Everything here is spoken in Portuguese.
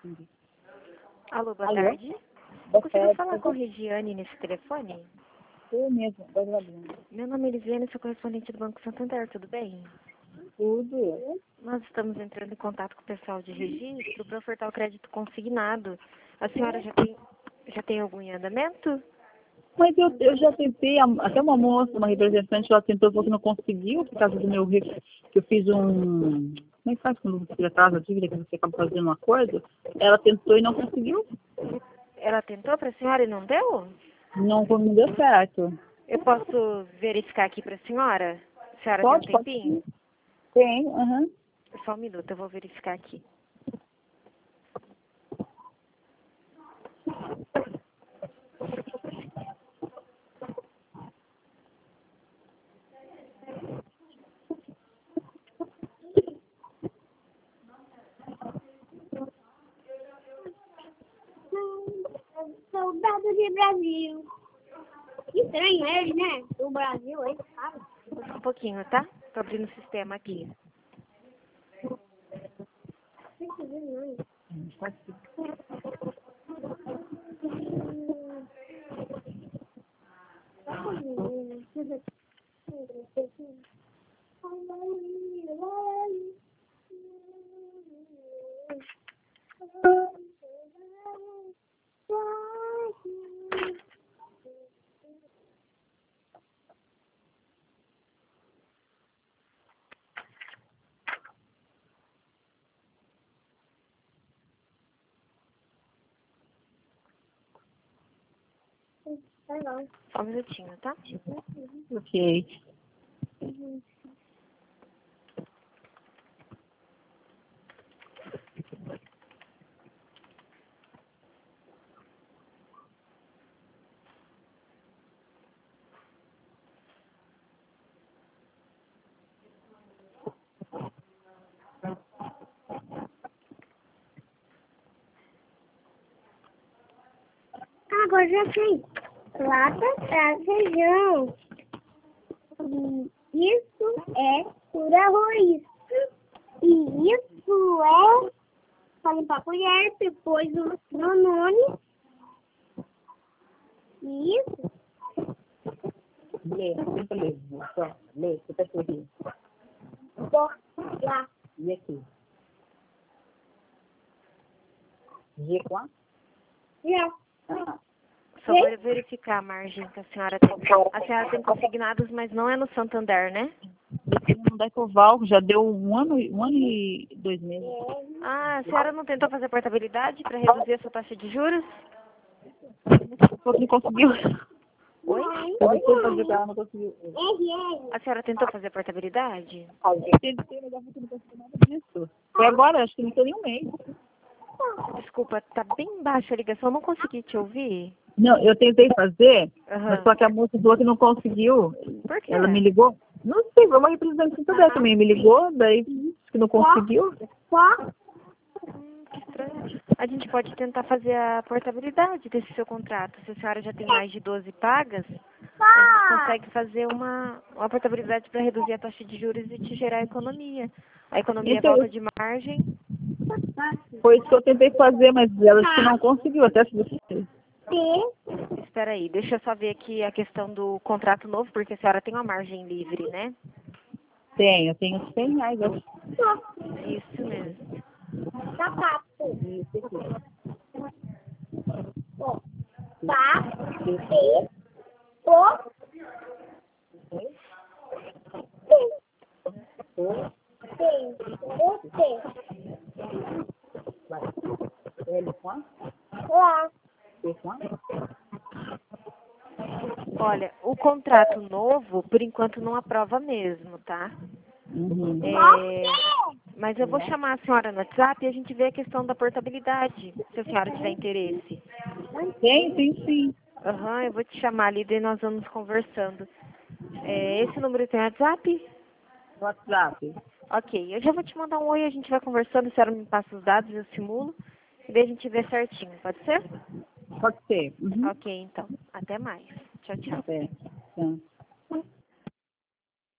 Alô, boa Alô? tarde. Boa Consigo tarde. falar com a Regiane nesse telefone? Eu mesmo, da Gabriela. Meu nome é Elisiane, sou correspondente do Banco Santander, tudo bem? Tudo. Nós estamos entrando em contato com o pessoal de registro para ofertar o crédito consignado. A senhora já tem algum em andamento? Mas eu já tentei, até uma moça, uma representante, ela tentou, falou que não conseguiu, por causa do meu que eu fiz um. Como é que faz quando você atrasa a dívida, que você acaba fazendo um acordo? Ela tentou e não conseguiu. Ela tentou para a senhora e não deu? Não deu certo. Eu posso verificar aqui para a senhora? A senhora Pode, tem um pode tempinho? sim. Tem, aham. Só um minuto, eu vou verificar aqui. Soldado de Brasil. Que estranho ele, né? Do Brasil, aí, sabe? Só um pouquinho, tá? Tô abrindo o sistema aqui. Só um minutinho, tá? Ok. Agora já sei. Lata traz feijão. E isso é por arroz. E isso é para limpar a colher, depois o nome. E isso. Lê, tenta ler. Só, lê, você tá sorrindo. Lá. E aqui? G com A? Já. Ah, Só vou verificar a margem que a senhora tem. A senhora tem consignados, mas não é no Santander, né? não dá Ecoval, já deu um ano e 2 meses. Ah, a senhora não tentou fazer portabilidade para reduzir a sua taxa de juros? Só que não conseguiu. Oi? Eu tentei fazer com ela, não conseguiu. A senhora tentou fazer portabilidade? Tentei, mas ela não conseguiu nada disso. Foi agora, acho que não tem nem um mês. Desculpa, tá bem baixa a ligação, eu não consegui te ouvir. Não, eu tentei fazer, mas Aham. só que a moça falou que não conseguiu. Por quê? Ela me ligou. Não sei, foi uma representante do Santander também. Me ligou, daí disse que não conseguiu. Que estranho. A gente pode tentar fazer a portabilidade desse seu contrato. Se a senhora já tem mais de 12 pagas, a gente consegue fazer uma portabilidade para reduzir a taxa de juros e te gerar economia. A economia Então, volta de margem. foi isso que eu tentei fazer, mas ela disse que não conseguiu, até se você. Espera aí, deixa eu só ver aqui a questão do contrato novo, porque a senhora tem uma margem livre, né? Eu tenho R$100. Isso mesmo. Sapato. Isso aqui. L com A? P com A? Olha, o contrato novo, por enquanto, não aprova mesmo, tá? Uhum. Mas eu vou chamar a senhora no WhatsApp e a gente vê a questão da portabilidade, se a senhora tiver interesse. Tem sim. Aham, eu vou te chamar ali, daí nós vamos conversando. Esse número tem WhatsApp? WhatsApp. Ok, eu já vou te mandar um oi, a gente vai conversando, a senhora me passa os dados, eu simulo, e daí a gente vê certinho, pode ser? Pode ser. Uhum. Ok, então. Até mais. Tchau, tchau. Até. Tá.